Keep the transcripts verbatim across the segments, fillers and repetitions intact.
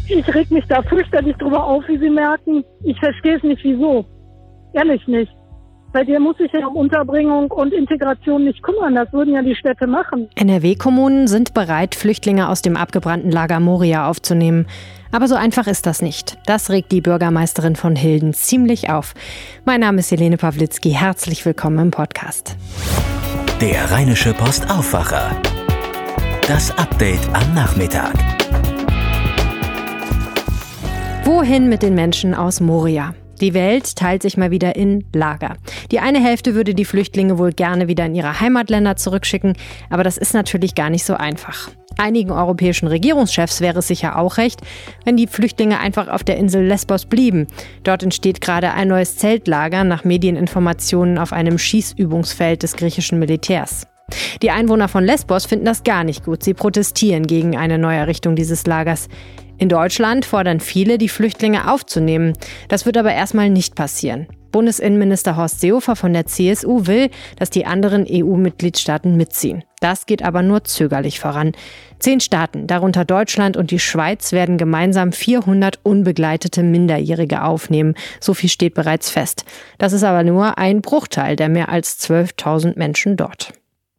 Ich reg mich da fürchterlich drüber auf, wie Sie merken. Ich verstehe es nicht, wieso. Ehrlich nicht. Bei dir muss sich ja um Unterbringung und Integration nicht kümmern. Das würden ja die Städte machen. N R W-Kommunen sind bereit, Flüchtlinge aus dem abgebrannten Lager Moria aufzunehmen. Aber so einfach ist das nicht. Das regt die Bürgermeisterin von Hilden ziemlich auf. Mein Name ist Helene Pawlitzki. Herzlich willkommen im Podcast. Der Rheinische Post Aufwacher. Das Update am Nachmittag. Wohin mit den Menschen aus Moria? Die Welt teilt sich mal wieder in Lager. Die eine Hälfte würde die Flüchtlinge wohl gerne wieder in ihre Heimatländer zurückschicken, aber das ist natürlich gar nicht so einfach. Einigen europäischen Regierungschefs wäre es sicher auch recht, wenn die Flüchtlinge einfach auf der Insel Lesbos blieben. Dort entsteht gerade ein neues Zeltlager nach Medieninformationen auf einem Schießübungsfeld des griechischen Militärs. Die Einwohner von Lesbos finden das gar nicht gut. Sie protestieren gegen eine Neuerrichtung dieses Lagers. In Deutschland fordern viele, die Flüchtlinge aufzunehmen. Das wird aber erstmal nicht passieren. Bundesinnenminister Horst Seehofer von der C S U will, dass die anderen E U-Mitgliedstaaten mitziehen. Das geht aber nur zögerlich voran. Zehn Staaten, darunter Deutschland und die Schweiz, werden gemeinsam vierhundert unbegleitete Minderjährige aufnehmen. So viel steht bereits fest. Das ist aber nur ein Bruchteil der mehr als zwölftausend Menschen dort.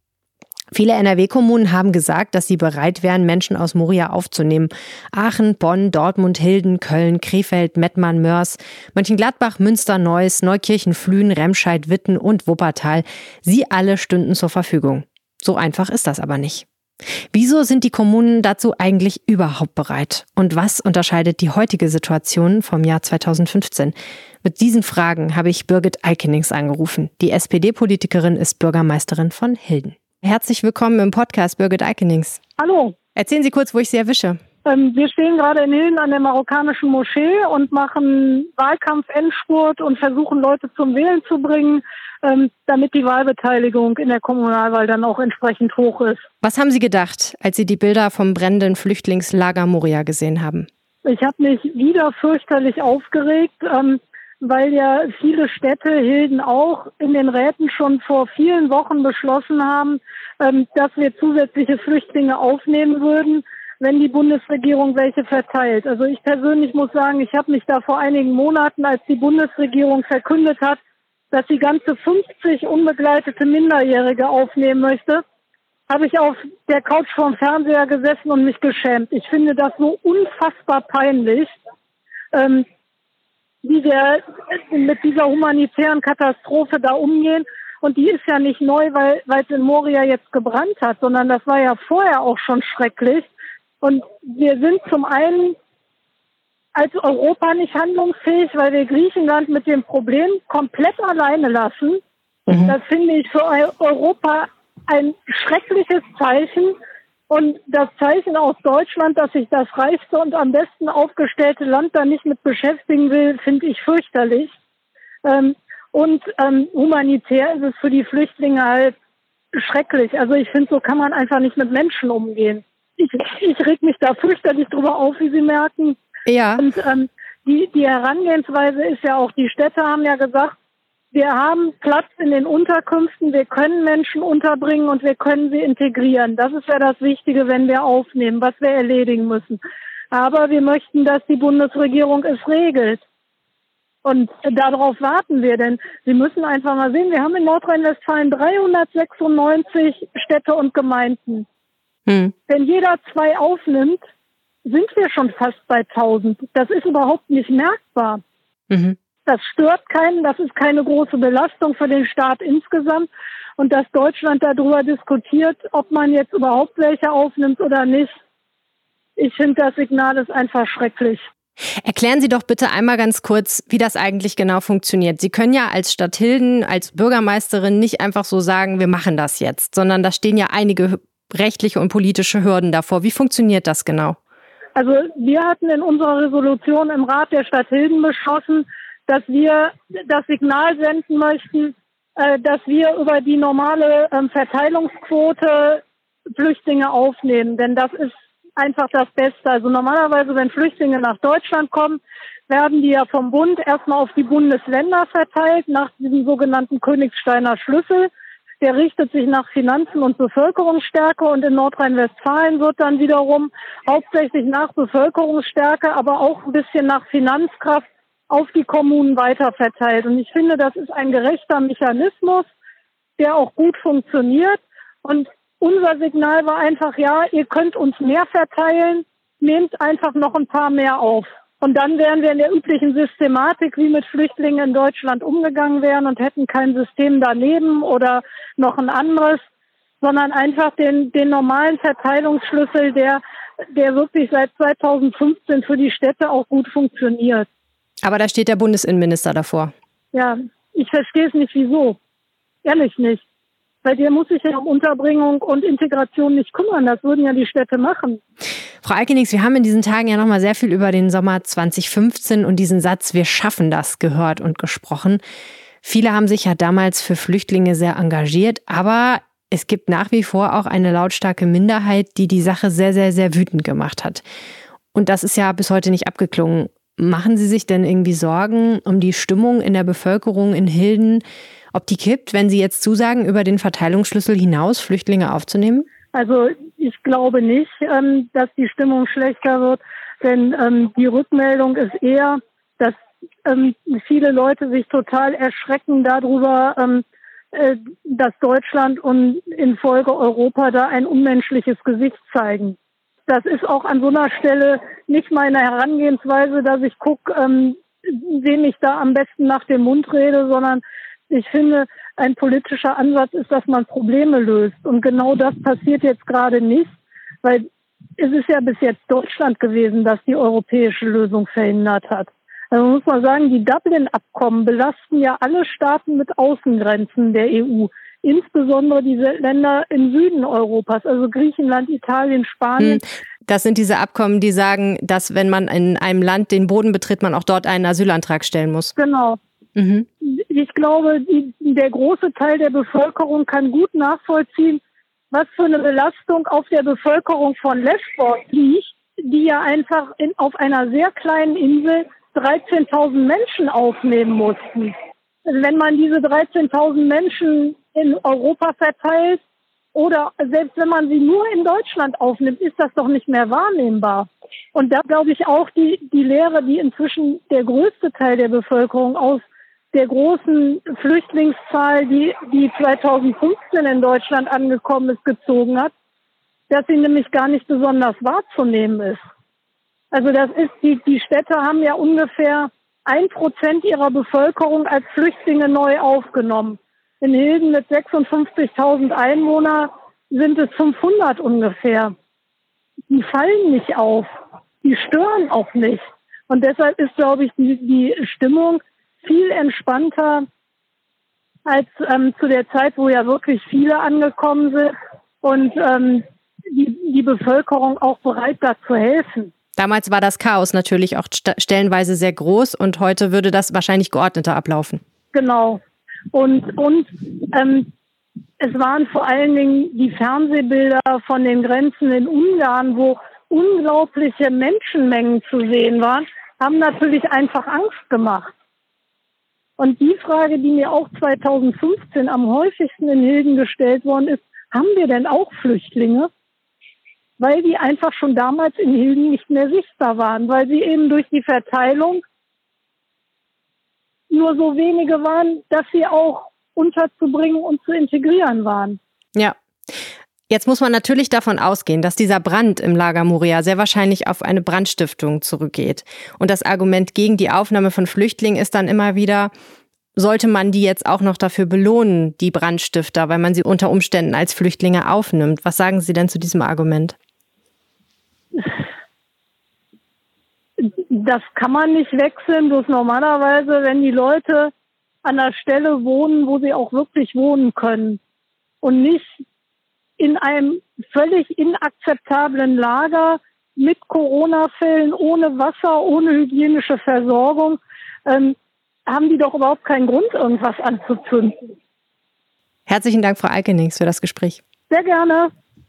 Viele N R W-Kommunen haben gesagt, dass sie bereit wären, Menschen aus Moria aufzunehmen. Aachen, Bonn, Dortmund, Hilden, Köln, Krefeld, Mettmann, Mörs, Mönchengladbach, Münster, Neuss, Neukirchen, Flühen, Remscheid, Witten und Wuppertal. Sie alle stünden zur Verfügung. So einfach ist das aber nicht. Wieso sind die Kommunen dazu eigentlich überhaupt bereit? Und was unterscheidet die heutige Situation vom Jahr zweitausendfünfzehn? Mit diesen Fragen habe ich Birgit Eickennings angerufen. Die S P D-Politikerin ist Bürgermeisterin von Hilden. Herzlich willkommen im Podcast, Birgit Eickennings. Hallo. Erzählen Sie kurz, wo ich Sie erwische. Ähm, wir stehen gerade in Hilden an der marokkanischen Moschee und machen Wahlkampf-Endspurt und versuchen, Leute zum Wählen zu bringen, ähm, damit die Wahlbeteiligung in der Kommunalwahl dann auch entsprechend hoch ist. Was haben Sie gedacht, als Sie die Bilder vom brennenden Flüchtlingslager Moria gesehen haben? Ich habe mich wieder fürchterlich aufgeregt, ähm, weil ja viele Städte, Hilden auch, in den Räten schon vor vielen Wochen beschlossen haben, ähm, dass wir zusätzliche Flüchtlinge aufnehmen würden, wenn die Bundesregierung welche verteilt. Also ich persönlich muss sagen, ich habe mich da vor einigen Monaten, als die Bundesregierung verkündet hat, dass sie ganze fünfzig unbegleitete Minderjährige aufnehmen möchte, habe ich auf der Couch vorm Fernseher gesessen und mich geschämt. Ich finde das so unfassbar peinlich, ähm, wie wir mit dieser humanitären Katastrophe da umgehen. Und die ist ja nicht neu, weil weil es in Moria jetzt gebrannt hat, sondern das war ja vorher auch schon schrecklich. Und wir sind zum einen als Europa nicht handlungsfähig, weil wir Griechenland mit dem Problem komplett alleine lassen. Mhm. Das finde ich für Europa ein schreckliches Zeichen. Und das Zeichen aus Deutschland, dass sich das reichste und am besten aufgestellte Land da nicht mit beschäftigen will, finde ich fürchterlich. Ähm, und ähm, humanitär ist es für die Flüchtlinge halt schrecklich. Also ich finde, so kann man einfach nicht mit Menschen umgehen. Ich, ich reg mich da fürchterlich drüber auf, wie Sie merken. Ja. Und ähm, die, die Herangehensweise ist ja auch, die Städte haben ja gesagt, wir haben Platz in den Unterkünften, wir können Menschen unterbringen und wir können sie integrieren. Das ist ja das Wichtige, wenn wir aufnehmen, was wir erledigen müssen. Aber wir möchten, dass die Bundesregierung es regelt. Und darauf warten wir, denn Sie müssen einfach mal sehen, wir haben in Nordrhein-Westfalen dreihundertsechsundneunzig Städte und Gemeinden. Hm. Wenn jeder zwei aufnimmt, sind wir schon fast bei tausend. Das ist überhaupt nicht merkbar. Mhm. Das stört keinen, das ist keine große Belastung für den Staat insgesamt. Und dass Deutschland darüber diskutiert, ob man jetzt überhaupt welche aufnimmt oder nicht, ich finde, das Signal ist einfach schrecklich. Erklären Sie doch bitte einmal ganz kurz, wie das eigentlich genau funktioniert. Sie können ja als Stadt Hilden, als Bürgermeisterin nicht einfach so sagen, wir machen das jetzt, sondern da stehen ja einige rechtliche und politische Hürden davor. Wie funktioniert das genau? Also wir hatten in unserer Resolution im Rat der Stadt Hilden beschlossen, dass wir das Signal senden möchten, äh, dass wir über die normale ähm, Verteilungsquote Flüchtlinge aufnehmen. Denn das ist einfach das Beste. Also normalerweise, wenn Flüchtlinge nach Deutschland kommen, werden die ja vom Bund erstmal auf die Bundesländer verteilt, nach diesem sogenannten Königsteiner Schlüssel. der richtet sich nach Finanzen und Bevölkerungsstärke und in Nordrhein-Westfalen wird dann wiederum hauptsächlich nach Bevölkerungsstärke, aber auch ein bisschen nach Finanzkraft auf die Kommunen weiterverteilt. Und ich finde, das ist ein gerechter Mechanismus, der auch gut funktioniert. Und unser Signal war einfach, ja, ihr könnt uns mehr verteilen, nehmt einfach noch ein paar mehr auf. Und dann wären wir in der üblichen Systematik, wie mit Flüchtlingen in Deutschland umgegangen wären und hätten kein System daneben oder noch ein anderes, sondern einfach den, den normalen Verteilungsschlüssel, der, der wirklich seit zweitausendfünfzehn für die Städte auch gut funktioniert. Aber da steht der Bundesinnenminister davor. Ja, ich verstehe es nicht, wieso. Ehrlich nicht. Weil der muss sich ja um Unterbringung und Integration nicht kümmern. Das würden ja die Städte machen. Frau Eikenix, wir haben in diesen Tagen ja noch mal sehr viel über den Sommer zwanzig fünfzehn und diesen Satz, wir schaffen das, gehört und gesprochen. Viele haben sich ja damals für Flüchtlinge sehr engagiert, aber es gibt nach wie vor auch eine lautstarke Minderheit, die die Sache sehr, sehr, sehr wütend gemacht hat. Und das ist ja bis heute nicht abgeklungen. Machen Sie sich denn irgendwie Sorgen um die Stimmung in der Bevölkerung in Hilden, ob die kippt, wenn Sie jetzt zusagen, über den Verteilungsschlüssel hinaus Flüchtlinge aufzunehmen? Also ich glaube nicht, ähm, dass die Stimmung schlechter wird, denn ähm, die Rückmeldung ist eher, dass ähm, viele Leute sich total erschrecken darüber, ähm, äh, dass Deutschland und in Folge Europa da ein unmenschliches Gesicht zeigen. Das ist auch an so einer Stelle nicht meine Herangehensweise, dass ich gucke, ähm, wem ich da am besten nach dem Mund rede, sondern ich finde, ein politischer Ansatz ist, dass man Probleme löst. Und genau das passiert jetzt gerade nicht, weil es ist ja bis jetzt Deutschland gewesen, das die europäische Lösung verhindert hat. Also muss man sagen, die Dublin-Abkommen belasten ja alle Staaten mit Außengrenzen der E U. Insbesondere diese Länder im Süden Europas, also Griechenland, Italien, Spanien. Das sind diese Abkommen, die sagen, dass wenn man in einem Land den Boden betritt, man auch dort einen Asylantrag stellen muss. Genau. Mhm. Ich glaube, die, der große Teil der Bevölkerung kann gut nachvollziehen, was für eine Belastung auf der Bevölkerung von Lesbos liegt, die ja einfach in, auf einer sehr kleinen Insel dreizehntausend Menschen aufnehmen mussten. Wenn man diese dreizehntausend Menschen in Europa verteilt oder selbst wenn man sie nur in Deutschland aufnimmt, ist das doch nicht mehr wahrnehmbar. Und da glaube ich auch die, die Lehre, die inzwischen der größte Teil der Bevölkerung aus der großen Flüchtlingszahl, die, die zweitausendfünfzehn in Deutschland angekommen ist, gezogen hat, dass sie nämlich gar nicht besonders wahrzunehmen ist. Also das ist, die, die Städte haben ja ungefähr ein Prozent ihrer Bevölkerung als Flüchtlinge neu aufgenommen. In Hilden mit sechsundfünfzigtausend Einwohnern sind es fünfhundert ungefähr. Die fallen nicht auf. Die stören auch nicht. Und deshalb ist, glaube ich, die, die Stimmung viel entspannter als ähm, zu der Zeit, wo ja wirklich viele angekommen sind und ähm, die, die Bevölkerung auch bereit, da zu helfen. Damals war das Chaos natürlich auch st- stellenweise sehr groß und heute würde das wahrscheinlich geordneter ablaufen. Genau. Und, und ähm, es waren vor allen Dingen die Fernsehbilder von den Grenzen in Ungarn, wo unglaubliche Menschenmengen zu sehen waren, haben natürlich einfach Angst gemacht. Und die Frage, die mir auch zweitausendfünfzehn am häufigsten in Hilden gestellt worden ist, haben wir denn auch Flüchtlinge? Weil die einfach schon damals in Hilden nicht mehr sichtbar waren, weil sie eben durch die Verteilung nur so wenige waren, dass sie auch unterzubringen und zu integrieren waren. Ja. Jetzt muss man natürlich davon ausgehen, dass dieser Brand im Lager Moria sehr wahrscheinlich auf eine Brandstiftung zurückgeht. Und das Argument gegen die Aufnahme von Flüchtlingen ist dann immer wieder, sollte man die jetzt auch noch dafür belohnen, die Brandstifter, weil man sie unter Umständen als Flüchtlinge aufnimmt. Was sagen Sie denn zu diesem Argument? Das kann man nicht wechseln, bloß normalerweise, wenn die Leute an der Stelle wohnen, wo sie auch wirklich wohnen können und nicht in einem völlig inakzeptablen Lager mit Corona-Fällen, ohne Wasser, ohne hygienische Versorgung, ähm, haben die doch überhaupt keinen Grund, irgendwas anzuzünden. Herzlichen Dank, Frau Eikenix, für das Gespräch. Sehr gerne.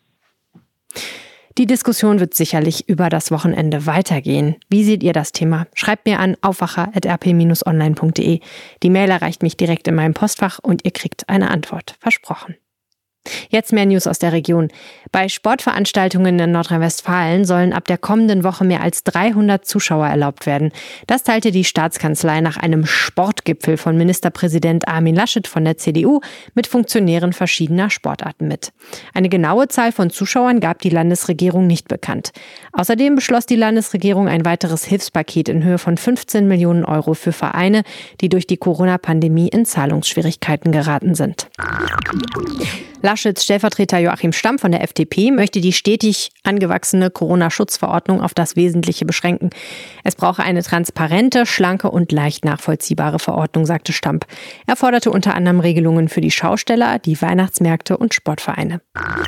Die Diskussion wird sicherlich über das Wochenende weitergehen. Wie seht ihr das Thema? Schreibt mir an aufwacher at r p dash online punkt d e. Die Mail erreicht mich direkt in meinem Postfach und ihr kriegt eine Antwort. Versprochen. Jetzt mehr News aus der Region. Bei Sportveranstaltungen in Nordrhein-Westfalen sollen ab der kommenden Woche mehr als dreihundert Zuschauer erlaubt werden. Das teilte die Staatskanzlei nach einem Sportgipfel von Ministerpräsident Armin Laschet von der C D U mit Funktionären verschiedener Sportarten mit. Eine genaue Zahl von Zuschauern gab die Landesregierung nicht bekannt. Außerdem beschloss die Landesregierung ein weiteres Hilfspaket in Höhe von fünfzehn Millionen Euro für Vereine, die durch die Corona-Pandemie in Zahlungsschwierigkeiten geraten sind. Laschets Stellvertreter Joachim Stamm von der F D P möchte die stetig angewachsene Corona-Schutzverordnung auf das Wesentliche beschränken. Es brauche eine transparente, schlanke und leicht nachvollziehbare Verordnung, sagte Stamm. Er forderte unter anderem Regelungen für die Schausteller, die Weihnachtsmärkte und Sportvereine.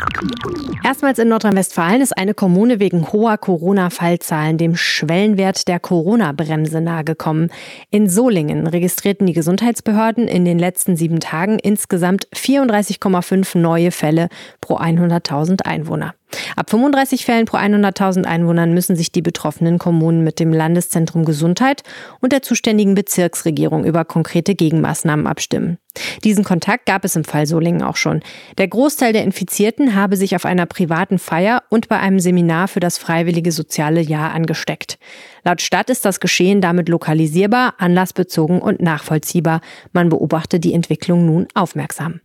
Erstmals in Nordrhein-Westfalen ist eine Kommune wegen hoher Corona-Fallzahlen dem Schwellenwert der Corona-Bremse nahegekommen. In Solingen registrierten die Gesundheitsbehörden in den letzten sieben Tagen insgesamt vierunddreißig Komma fünf neue Fälle pro hunderttausend Einwohner. Ab fünfunddreißig Fällen pro hunderttausend Einwohnern müssen sich die betroffenen Kommunen mit dem Landeszentrum Gesundheit und der zuständigen Bezirksregierung über konkrete Gegenmaßnahmen abstimmen. Diesen Kontakt gab es im Fall Solingen auch schon. Der Großteil der Infizierten habe sich auf einer privaten Feier und bei einem Seminar für das freiwillige soziale Jahr angesteckt. Laut Stadt ist das Geschehen damit lokalisierbar, anlassbezogen und nachvollziehbar. Man beobachte die Entwicklung nun aufmerksam.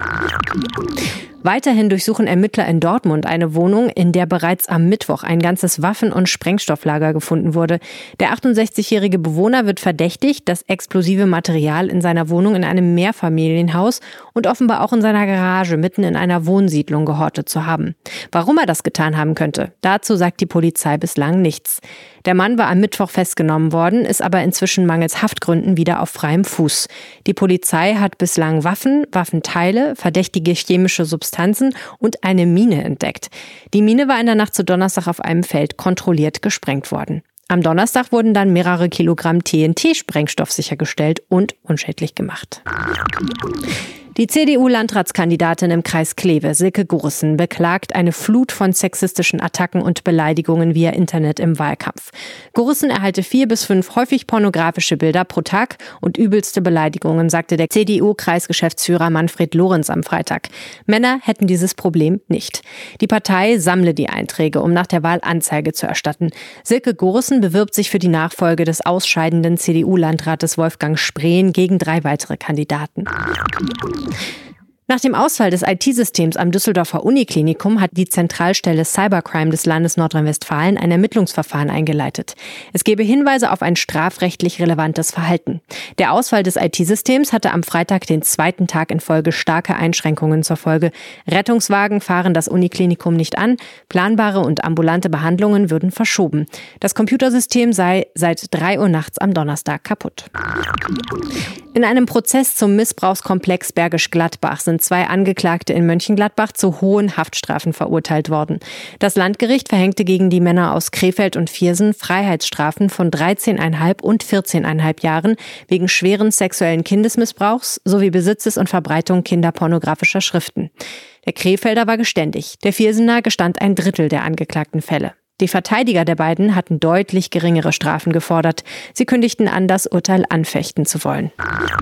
Weiterhin durchsuchen Ermittler in Dortmund eine Wohnung, in der bereits am Mittwoch ein ganzes Waffen- und Sprengstofflager gefunden wurde. Der achtundsechzigjährige Bewohner wird verdächtigt, das explosive Material in seiner Wohnung in einem Mehrfamilienhaus und offenbar auch in seiner Garage mitten in einer Wohnsiedlung gehortet zu haben. Warum er das getan haben könnte, dazu sagt die Polizei bislang nichts. Der Mann war am Mittwoch festgenommen worden, ist aber inzwischen mangels Haftgründen wieder auf freiem Fuß. Die Polizei hat bislang Waffen, Waffenteile, verdächtige chemische Substanzen und eine Mine entdeckt. Die Mine war in der Nacht zu Donnerstag auf einem Feld kontrolliert gesprengt worden. Am Donnerstag wurden dann mehrere Kilogramm T N T-Sprengstoff sichergestellt und unschädlich gemacht. Die C D U-Landratskandidatin im Kreis Kleve, Silke Gurissen, beklagt eine Flut von sexistischen Attacken und Beleidigungen via Internet im Wahlkampf. Gurissen erhalte vier bis fünf häufig pornografische Bilder pro Tag und übelste Beleidigungen, sagte der C D U-Kreisgeschäftsführer Manfred Lorenz am Freitag. Männer hätten dieses Problem nicht. Die Partei sammle die Einträge, um nach der Wahl Anzeige zu erstatten. Silke Gurissen bewirbt sich für die Nachfolge des ausscheidenden C D U-Landrates Wolfgang Spreen gegen drei weitere Kandidaten. Nach dem Ausfall des I T-Systems am Düsseldorfer Uniklinikum hat die Zentralstelle Cybercrime des Landes Nordrhein-Westfalen ein Ermittlungsverfahren eingeleitet. Es gebe Hinweise auf ein strafrechtlich relevantes Verhalten. Der Ausfall des I T-Systems hatte am Freitag den zweiten Tag in Folge starke Einschränkungen zur Folge. Rettungswagen fahren das Uniklinikum nicht an, planbare und ambulante Behandlungen würden verschoben. Das Computersystem sei seit drei Uhr nachts am Donnerstag kaputt. In einem Prozess zum Missbrauchskomplex Bergisch Gladbach sind zwei Angeklagte in Mönchengladbach zu hohen Haftstrafen verurteilt worden. Das Landgericht verhängte gegen die Männer aus Krefeld und Viersen Freiheitsstrafen von dreizehn Komma fünf und vierzehn Komma fünf Jahren wegen schweren sexuellen Kindesmissbrauchs sowie Besitzes und Verbreitung kinderpornografischer Schriften. Der Krefelder war geständig. Der Viersener gestand ein Drittel der angeklagten Fälle. Die Verteidiger der beiden hatten deutlich geringere Strafen gefordert. Sie kündigten an, das Urteil anfechten zu wollen.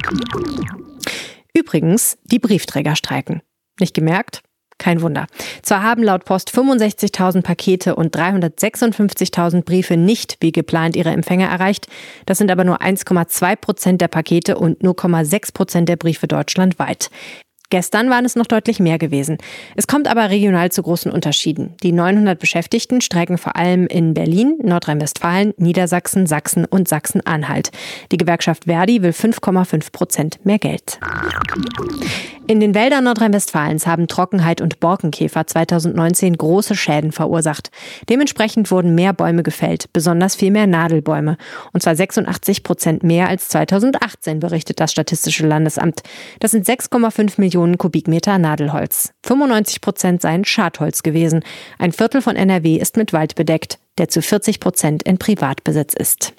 Übrigens, die Briefträger streiken. Nicht gemerkt? Kein Wunder. Zwar haben laut Post fünfundsechzigtausend Pakete und dreihundertsechsundfünfzigtausend Briefe nicht wie geplant ihre Empfänger erreicht. Das sind aber nur eins Komma zwei Prozent der Pakete und null Komma sechs Prozent der Briefe deutschlandweit. Gestern waren es noch deutlich mehr gewesen. Es kommt aber regional zu großen Unterschieden. Die neunhundert Beschäftigten streiken vor allem in Berlin, Nordrhein-Westfalen, Niedersachsen, Sachsen und Sachsen-Anhalt. Die Gewerkschaft Verdi will fünf Komma fünf Prozent mehr Geld. In den Wäldern Nordrhein-Westfalens haben Trockenheit und Borkenkäfer zweitausendneunzehn große Schäden verursacht. Dementsprechend wurden mehr Bäume gefällt, besonders viel mehr Nadelbäume. Und zwar sechsundachtzig Prozent mehr als zweitausendachtzehn, berichtet das Statistische Landesamt. Das sind sechs Komma fünf Millionen Kubikmeter Nadelholz. fünfundneunzig Prozent seien Schadholz gewesen. Ein Viertel von N R W ist mit Wald bedeckt, der zu vierzig Prozent in Privatbesitz ist.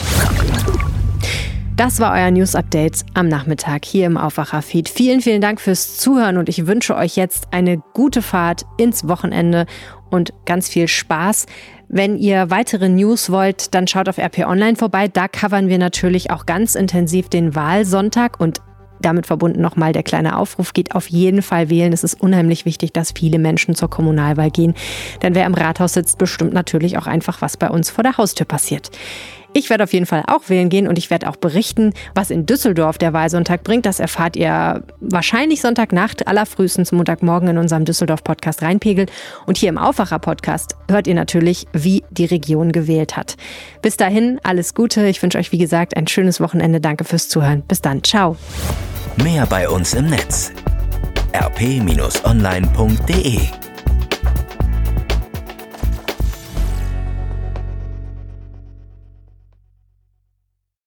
Das war euer News-Update am Nachmittag hier im Aufwacher-Feed. Vielen, vielen Dank fürs Zuhören und ich wünsche euch jetzt eine gute Fahrt ins Wochenende und ganz viel Spaß. Wenn ihr weitere News wollt, dann schaut auf R P Online vorbei. Da covern wir natürlich auch ganz intensiv den Wahlsonntag und Damit verbunden nochmal der kleine Aufruf, geht auf jeden Fall wählen. Es ist unheimlich wichtig, dass viele Menschen zur Kommunalwahl gehen. Denn wer im Rathaus sitzt, bestimmt natürlich auch einfach, was bei uns vor der Haustür passiert. Ich werde auf jeden Fall auch wählen gehen und ich werde auch berichten, was in Düsseldorf der Wahlsonntag bringt. Das erfahrt ihr wahrscheinlich Sonntagnacht, allerfrühestens Montagmorgen in unserem Düsseldorf-Podcast Rheinpegel. Und hier im Aufwacher-Podcast hört ihr natürlich, wie die Region gewählt hat. Bis dahin, alles Gute. Ich wünsche euch, wie gesagt, ein schönes Wochenende. Danke fürs Zuhören. Bis dann. Ciao. Mehr bei uns im Netz. r p Bindestrich online punkt d e